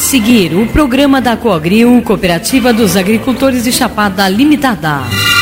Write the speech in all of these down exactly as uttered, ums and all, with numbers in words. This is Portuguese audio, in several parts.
seguir o programa da Coagril, Cooperativa dos Agricultores de Chapada Limitada.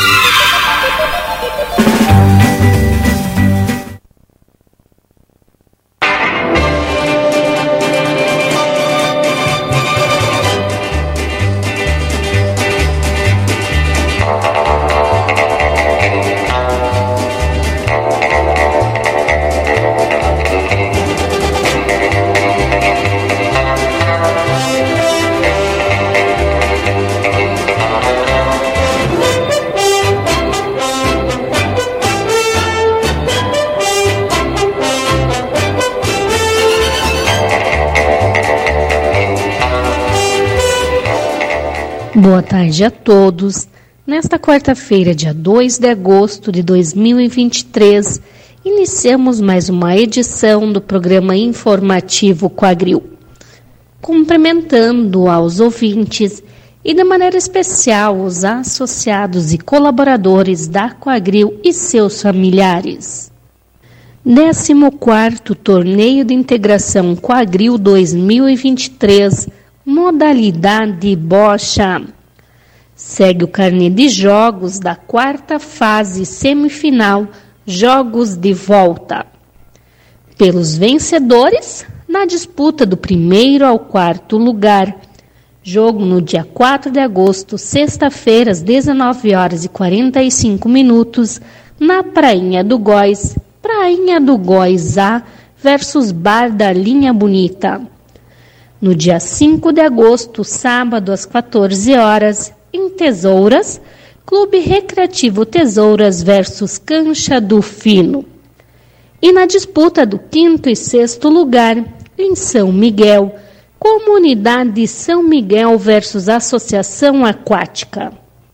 Boa tarde a todos. Nesta quarta-feira, dia dois de agosto de dois mil e vinte e três, iniciamos mais uma edição do programa informativo Coagril. Cumprimentando aos ouvintes e de maneira especial os associados e colaboradores da Coagril e seus familiares. décimo quarto Torneio de Integração Coagril dois mil e vinte e três, modalidade bocha. Segue o carnê de jogos da quarta fase semifinal, jogos de volta. Pelos vencedores, na disputa do primeiro ao quarto lugar, jogo no dia quatro de agosto, sexta-feira, às dezenove horas e quarenta e cinco minutos, na Prainha do Góis, Prainha do Góis A versus Bar da Linha Bonita. No dia cinco de agosto, sábado, às quatorze horas, em Tesouras, Clube Recreativo Tesouras versus Cancha do Fino. E na disputa do quinto e sexto lugar, em São Miguel, Comunidade São Miguel versus Associação Aquática.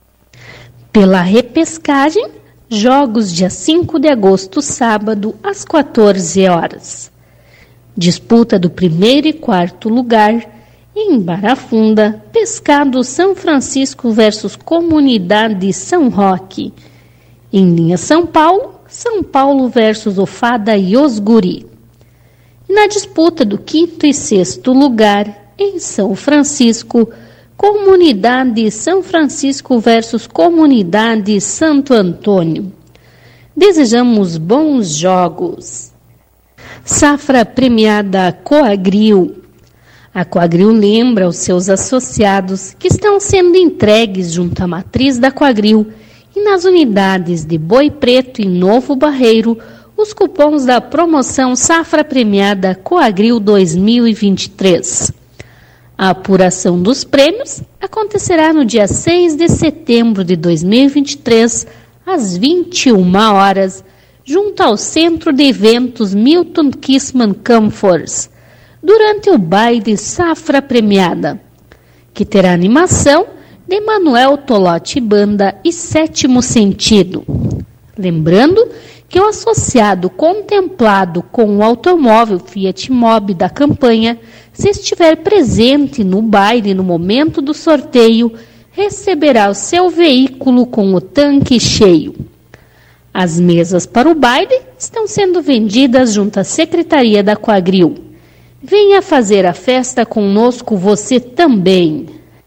Pela repescagem, jogos dia cinco de agosto, sábado, às quatorze horas. Disputa do primeiro e quarto lugar, em Barra Funda, Pescado São Francisco versus Comunidade São Roque. Em linha São Paulo, São Paulo versus Ofada e Osguri. Na disputa do quinto e sexto lugar, em São Francisco, Comunidade São Francisco versus Comunidade Santo Antônio. Desejamos bons jogos. Safra premiada Coagril. A Coagril lembra aos seus associados que estão sendo entregues junto à matriz da Coagril e nas unidades de Boi Preto e Novo Barreiro os cupons da promoção Safra Premiada Coagril dois mil e vinte e três. A apuração dos prêmios acontecerá no dia seis de setembro de dois mil e vinte e três, às vinte e uma horas, junto ao Centro de Eventos Milton Kissman Comforts, durante o baile Safra Premiada, que terá animação de Manuel Tolotti Banda e Sétimo Sentido. Lembrando que o associado contemplado com o automóvel Fiat Mobi da campanha, se estiver presente no baile no momento do sorteio, receberá o seu veículo com o tanque cheio. As mesas para o baile estão sendo vendidas junto à Secretaria da Coagril. Venha fazer a festa conosco você também.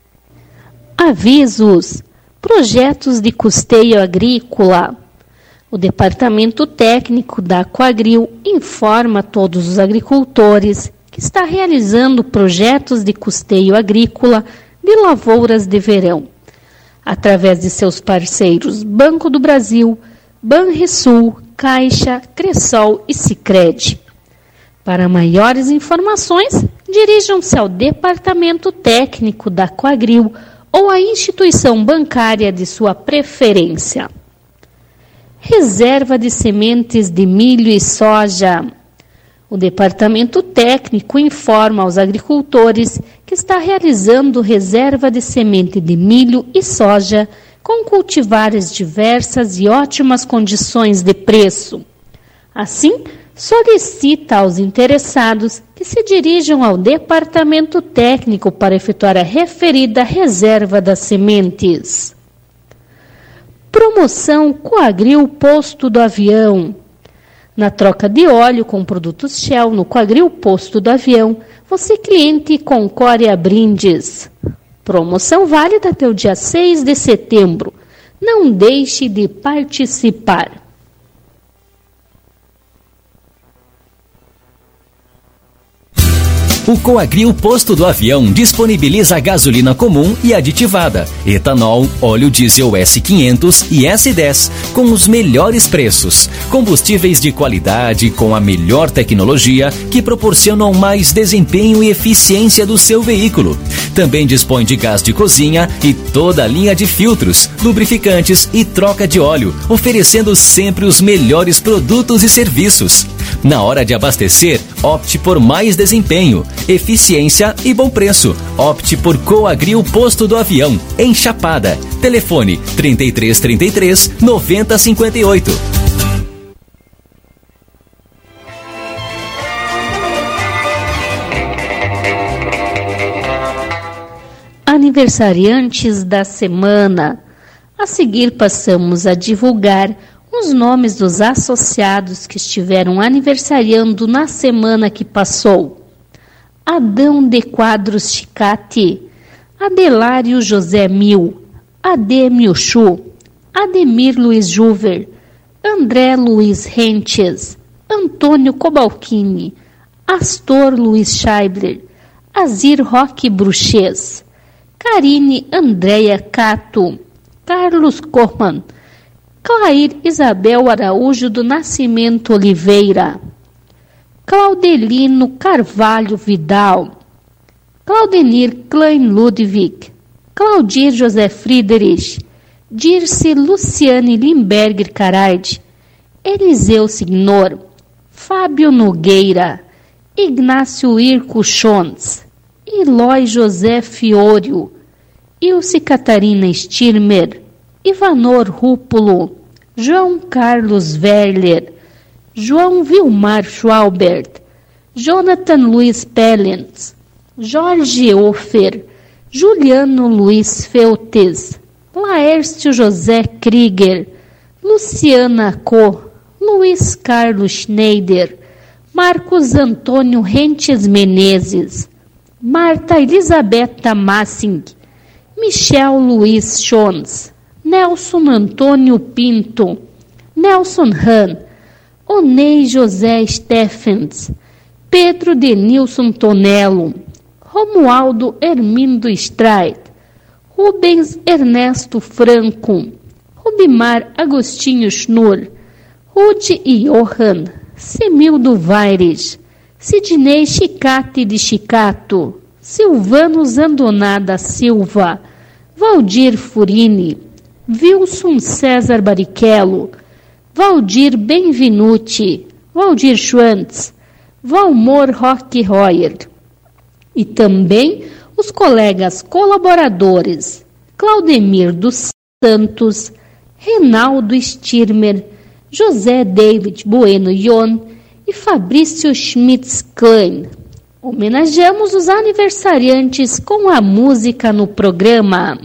Avisos: projetos de custeio agrícola. O Departamento Técnico da Coagril informa a todos os agricultores que está realizando projetos de custeio agrícola de lavouras de verão, através de seus parceiros Banco do Brasil, Banrisul, Caixa, Cressol e Sicredi. Para maiores informações, dirijam-se ao Departamento Técnico da Coagril ou à instituição bancária de sua preferência. Reserva de sementes de milho e soja. O Departamento Técnico informa aos agricultores que está realizando reserva de semente de milho e soja com cultivares diversas e ótimas condições de preço. Assim, solicita aos interessados que se dirijam ao Departamento Técnico para efetuar a referida reserva das sementes. Promoção Coagril Posto do Avião. Na troca de óleo com produtos Shell no Coagril Posto do Avião, você cliente concorre a brindes. Promoção válida até o dia seis de setembro. Não deixe de participar. O Coagril Posto do Avião disponibiliza gasolina comum e aditivada, etanol, óleo diesel S quinhentos e S dez, com os melhores preços. Combustíveis de qualidade com a melhor tecnologia que proporcionam mais desempenho e eficiência do seu veículo. Também dispõe de gás de cozinha e toda a linha de filtros, lubrificantes e troca de óleo, oferecendo sempre os melhores produtos e serviços. Na hora de abastecer, opte por mais desempenho, eficiência e bom preço. Opte por Coagril Posto do Avião, em Chapada. Telefone trinta e três, trinta e três, noventa, cinquenta e oito. Aniversariantes da semana. A seguir passamos a divulgar os nomes dos associados que estiveram aniversariando na semana que passou. Adão de Quadros Chicati, Adelário José Mil, Ademio Chu, Ademir Luiz Juver, André Luiz Rentes, Antônio Cobalcini, Astor Luiz Scheibler, Azir Roque Bruxês, Karine Andréia Cato, Carlos Corman, Clair Isabel Araújo do Nascimento Oliveira, Claudelino Carvalho Vidal, Claudenir Klein Ludwig, Claudir José Friedrich, Dirce Luciane Limberger Caraide, Eliseu Signor, Fábio Nogueira, Ignácio Irco Schons, Eloy José Fiorio, Ilse Catarina Stirmer, Ivanor Rúpulo, João Carlos Verler, João Vilmar Schwaubert, Jonathan Luiz Pellens, Jorge Ofer, Juliano Luiz Feltes, Laércio José Krieger, Luciana Co, Luiz Carlos Schneider, Marcos Antônio Rentes Menezes, Marta Elisabetta Massing, Michel Luiz Schons, Nelson Antônio Pinto, Nelson Han, Onei José Steffens, Pedro Denilson Tonello, Romualdo Hermindo Streit, Rubens Ernesto Franco, Rubimar Agostinho Schnur, Rude Johan, Semildo Vaires, Sidney Chicate de Chicato, Silvano Zandonada Silva, Valdir Furini, Wilson César Barichello, Valdir Benvenuti, Valdir Schwantz, Valmor Roque Royer. E também os colegas colaboradores Claudemir dos Santos, Reinaldo Stirmer, José David Bueno Ion e Fabrício Schmitz Klein. Homenageamos os aniversariantes com a música no programa.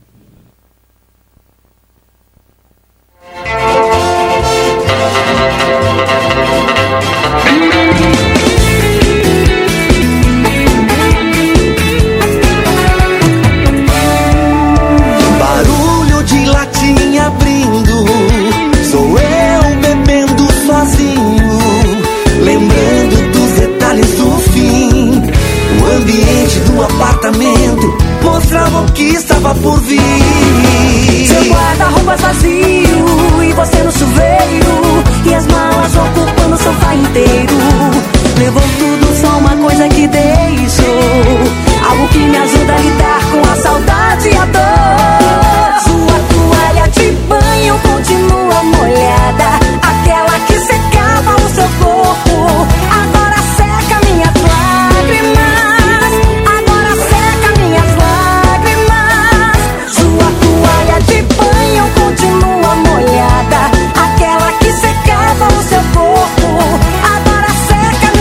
Barulho de latinha abrindo, sou eu bebendo sozinho, lembrando dos detalhes do fim. O ambiente do apartamento mostrava o que estava por vir. Seu guarda-roupa vazio e você no chuveiro, e as malas ocupando o sofá inteiro. Levou tudo, só uma coisa que deixou, algo que me ajuda a lidar com a saudade e a dor. Sua toalha de banho continua molhada, aquela que secava o seu corpo, agora seca minhas lágrimas, agora seca minhas lágrimas. Sua toalha de banho continua molhada, aquela que secava o seu corpo, agora seca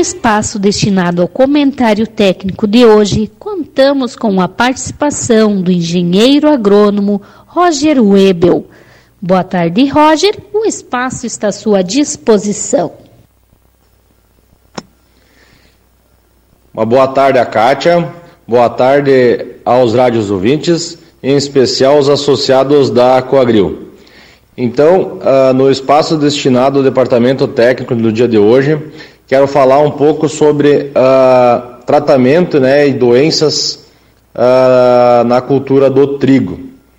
espaço destinado ao comentário técnico de hoje, contamos com a participação do engenheiro agrônomo Roger Webel. Boa tarde, Roger. O espaço está à sua disposição. Uma boa tarde a Kátia, boa tarde aos rádios ouvintes, em especial os associados da Coagril. Então, uh, no espaço destinado ao Departamento Técnico do dia de hoje, quero falar um pouco sobre uh, tratamento, né, e doenças uh, na cultura do trigo.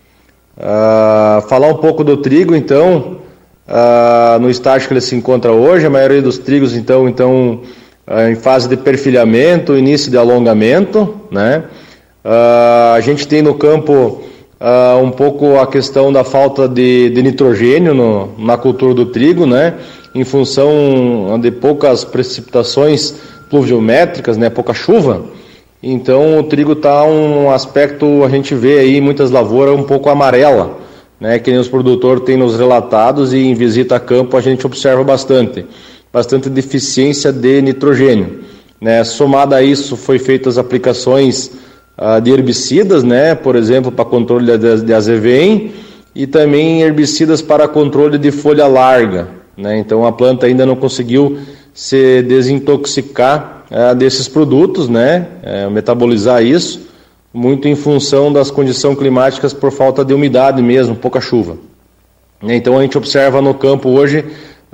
Uh, falar um pouco do trigo, então, uh, no estágio que ele se encontra hoje, a maioria dos trigos, então, então uh, em fase de perfilhamento, início de alongamento, né? Uh, a gente tem no campo uh, um pouco a questão da falta de, de nitrogênio no, na cultura do trigo, né? Em função de poucas precipitações pluviométricas, né? Pouca chuva. Então o trigo está um aspecto, a gente vê aí muitas lavouras um pouco amarela, né? Que nem os produtores têm nos relatados, e em visita a campo a gente observa bastante, bastante deficiência de nitrogênio, né? Somado a isso, foi feitas aplicações uh, de herbicidas, né? Por exemplo, para controle de, de azevém, e também herbicidas para controle de folha larga, né? Então a planta ainda não conseguiu se desintoxicar Uh, desses produtos, né, é, metabolizar isso, muito em função das condições climáticas por falta de umidade mesmo, pouca chuva. Então a gente observa no campo hoje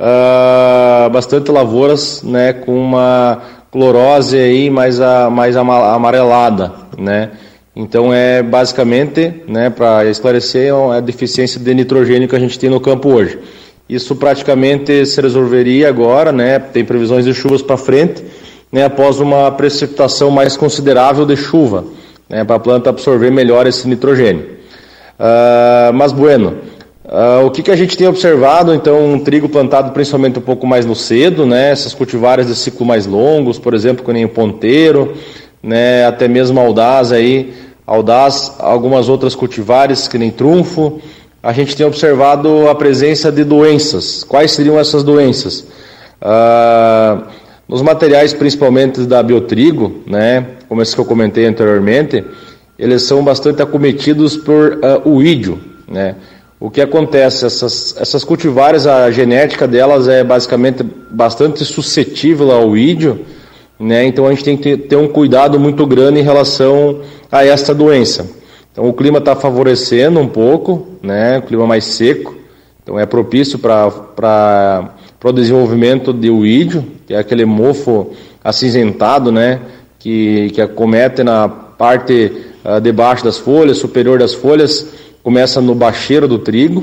uh, bastante lavouras, né, com uma clorose aí mais, a, mais amarelada, né. Então é basicamente, né, para esclarecer, é a deficiência de nitrogênio que a gente tem no campo hoje. Isso praticamente se resolveria agora, né, tem previsões de chuvas para frente, né, após uma precipitação mais considerável de chuva, né, para a planta absorver melhor esse nitrogênio. Uh, mas bueno, uh, o que, que a gente tem observado, então, um trigo plantado principalmente um pouco mais no cedo, né, essas cultivares de ciclo mais longos, por exemplo, que nem o ponteiro, né, até mesmo audaz aí, audaz, algumas outras cultivares que nem trunfo, a gente tem observado a presença de doenças. Quais seriam essas doenças? Uh, Nos materiais, principalmente da biotrigo, né, como esse que eu comentei anteriormente, eles são bastante acometidos por uh, uídio, né. O que acontece? Essas, essas cultivares, a genética delas é basicamente bastante suscetível ao uídio, né, então a gente tem que ter, ter um cuidado muito grande em relação a esta doença. Então o clima está favorecendo um pouco, né, o clima mais seco, então é propício para... para o desenvolvimento de uídio, que é aquele mofo acinzentado, né, que, que acomete na parte uh, de baixo das folhas, superior das folhas, começa no bacheiro do trigo,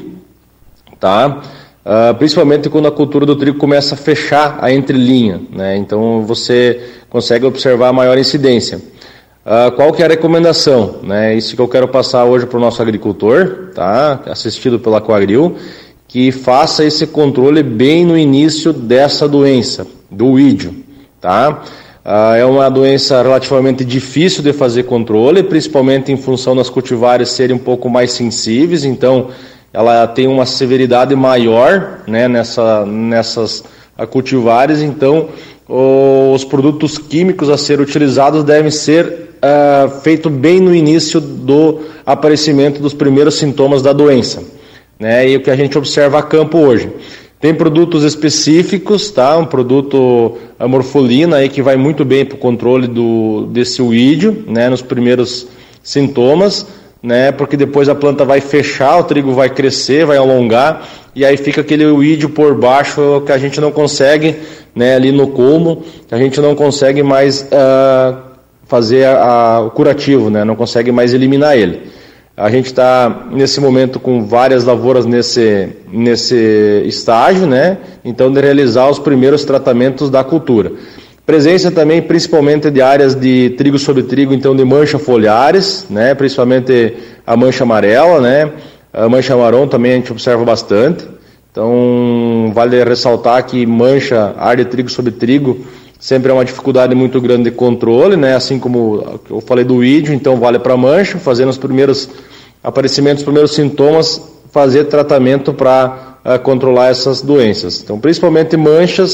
tá? Uh, principalmente quando a cultura do trigo começa a fechar a entrelinha, né, então você consegue observar a maior incidência. Uh, qual que é a recomendação? Né, isso que eu quero passar hoje para o nosso agricultor, tá? Assistido pela Coagril, que faça esse controle bem no início dessa doença, do uídio, tá? Ah, é uma doença relativamente difícil de fazer controle, principalmente em função das cultivares serem um pouco mais sensíveis, então ela tem uma severidade maior, né, nessa, nessas cultivares, então os produtos químicos a ser utilizados devem ser ah, feitos bem no início do aparecimento dos primeiros sintomas da doença. Né, e o que a gente observa a campo hoje. Tem produtos específicos, tá? Um produto, a morfolina, aí, que vai muito bem para o controle do, desse uídio, né, nos primeiros sintomas, né, porque depois a planta vai fechar, o trigo vai crescer, vai alongar, e aí fica aquele uídio por baixo que a gente não consegue, né, ali no colmo, que a gente não consegue mais uh, fazer a, a, o curativo, né, não consegue mais eliminar ele. A gente está, nesse momento, com várias lavouras nesse, nesse estágio, né? Então, de realizar os primeiros tratamentos da cultura. Presença também, principalmente, de áreas de trigo sobre trigo, então, de mancha foliares, né? Principalmente a mancha amarela, né? A mancha marrom também a gente observa bastante. Então, vale ressaltar que mancha, área de trigo sobre trigo, sempre é uma dificuldade muito grande de controle, né? Assim como eu falei do uídio, então vale para mancha, fazendo os primeiros aparecimentos, os primeiros sintomas, fazer tratamento para uh, controlar essas doenças. Então, principalmente manchas,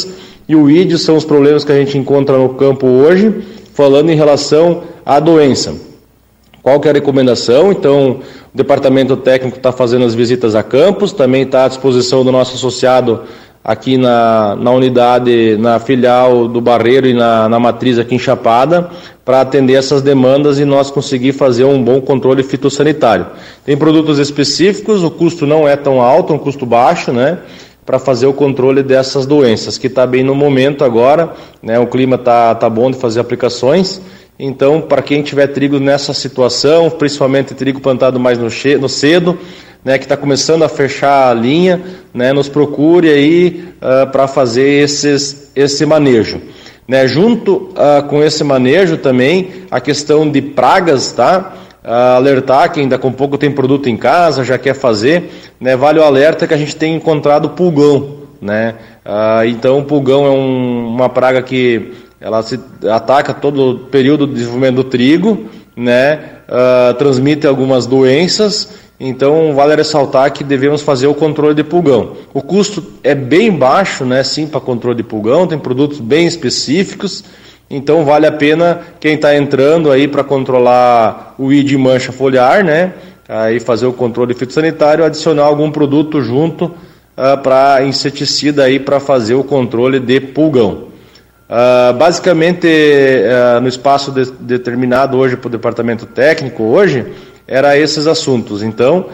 e o ídio são os problemas que a gente encontra no campo hoje, falando em relação à doença. Qual que é a recomendação? Então, o departamento técnico está fazendo as visitas a campos, também está à disposição do nosso associado aqui na, na unidade, na filial do Barreiro e na, na matriz aqui em Chapada, para atender essas demandas e nós conseguir fazer um bom controle fitossanitário. Tem produtos específicos, o custo não é tão alto, é um custo baixo, né, para fazer o controle dessas doenças, que está bem no momento agora, né, o clima está tá bom de fazer aplicações. Então, para quem tiver trigo nessa situação, principalmente trigo plantado mais no, che- no cedo, né, que está começando a fechar a linha, né, nos procure aí uh, para fazer esses, esse manejo. Né, junto uh, com esse manejo também, a questão de pragas, tá? Uh, alertar quem ainda com pouco tem produto em casa, já quer fazer, né, vale o alerta que a gente tem encontrado pulgão, né? Uh, então, o pulgão é um, uma praga que ela se ataca todo o período de desenvolvimento do trigo, né? Uh, transmite algumas doenças, então vale ressaltar que devemos fazer o controle de pulgão. O custo é bem baixo, né? Sim, para controle de pulgão, tem produtos bem específicos, então vale a pena quem está entrando aí para controlar o I D mancha foliar, né? Aí fazer o controle fitossanitário, adicionar algum produto junto uh, para inseticida aí para fazer o controle de pulgão. Uh, basicamente, uh, no espaço de, determinado hoje para o departamento técnico, hoje, era esses assuntos. Então,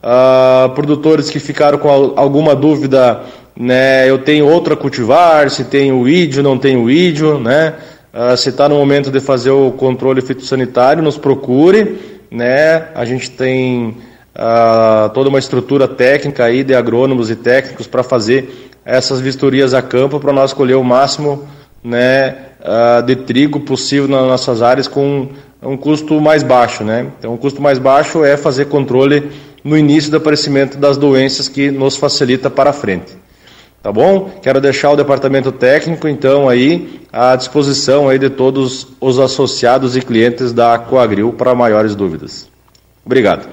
uh, produtores que ficaram com al- alguma dúvida, né, eu tenho outra a cultivar, se tenho ídio, não tenho ídio, né, uh, se está no momento de fazer o controle fitossanitário, nos procure, né, a gente tem uh, toda uma estrutura técnica aí de agrônomos e técnicos para fazer essas vistorias a campo para nós colher o máximo, né, uh, de trigo possível nas nossas áreas com um custo mais baixo, né? Então, o custo mais baixo é fazer controle no início do aparecimento das doenças, que nos facilita para a frente. Tá bom? Quero deixar o departamento técnico, então, aí à disposição aí de todos os associados e clientes da Coagril para maiores dúvidas. Obrigado.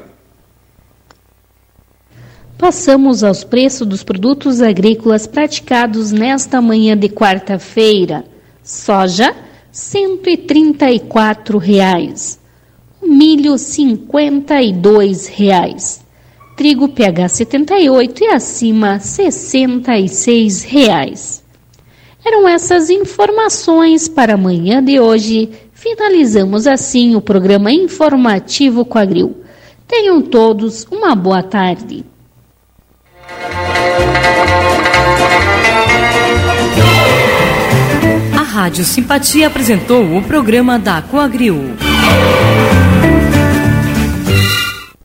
Passamos aos preços dos produtos agrícolas praticados nesta manhã de quarta-feira. Soja, cento e trinta e quatro reais. Milho, cinquenta e dois reais. Trigo P H setenta e oito e acima, sessenta e seis reais. Eram essas informações para a manhã de hoje. Finalizamos assim o programa informativo Coagril. Tenham todos uma boa tarde. A Rádio Simpatia apresentou o programa da Coagril.